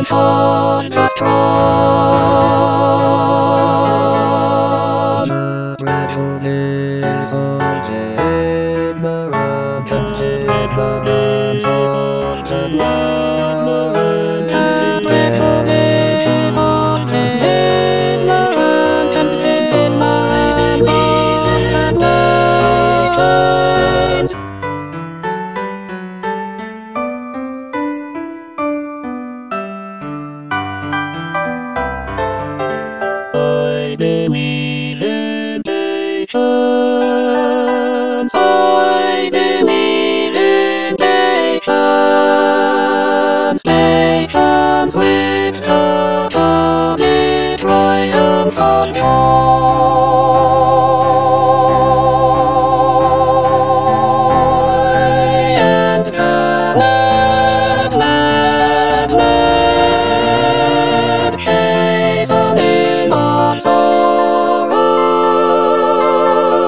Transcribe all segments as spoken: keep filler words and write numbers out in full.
on the strong. Gradually soldier in the road, changing the dance of soldier one. Gradually soldiers in the road, changing my diseases and nations. I believe in nations. I believe in nations. Nations with total triumph on joy. And the mad, mad, mad hastening on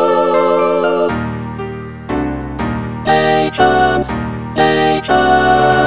sorrow. Nations, nations.